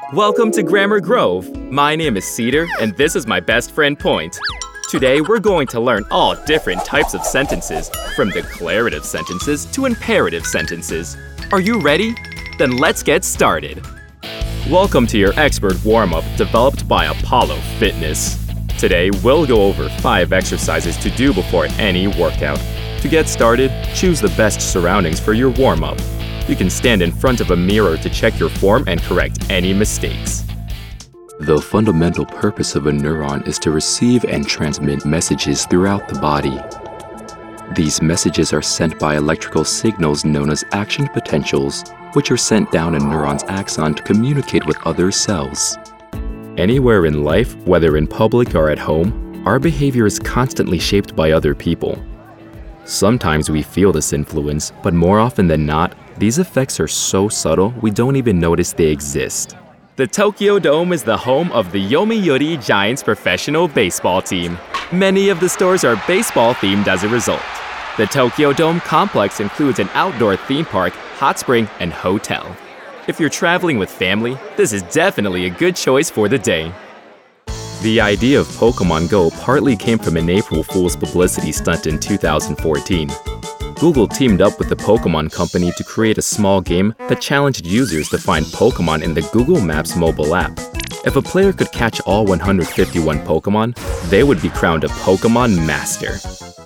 Welcome to Grammar Grove. My name is Cedar, and this is my best friend Point. Today, we're going to learn all different types of sentences, from declarative sentences to imperative sentences. Are you ready? Then let's get started. Welcome to your expert warm-up developed by Apollo Fitness. Today, we'll go over 5 exercises to do before any workout. To get started, choose the best surroundings for your warm-up. You can stand in front of a mirror to check your form and correct any mistakes. The fundamental purpose of a neuron is to receive and transmit messages throughout the body. These messages are sent by electrical signals known as action potentials, which are sent down a neuron's axon to communicate with other cells. Anywhere in life, whether in public or at home, our behavior is constantly shaped by other people. Sometimes we feel this influence, but more often than not, these effects are so subtle we don't even notice they exist. The Tokyo Dome is the home of the Yomiuri Giants professional baseball team. Many of the stores are baseball-themed as a result. The Tokyo Dome complex includes an outdoor theme park, hot spring, and hotel. If you're traveling with family, this is definitely a good choice for the day. The idea of Pokémon Go partly came from an April Fool's publicity stunt in 2014. Google teamed up with the Pokémon Company to create a small game that challenged users to find Pokémon in the Google Maps mobile app. If a player could catch all 151 Pokémon, they would be crowned a Pokémon Master.